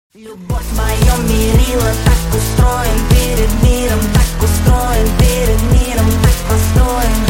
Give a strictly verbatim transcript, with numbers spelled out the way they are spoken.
Любовь в моем мерила, так устроен перед миром, так устроен перед миром, так построен.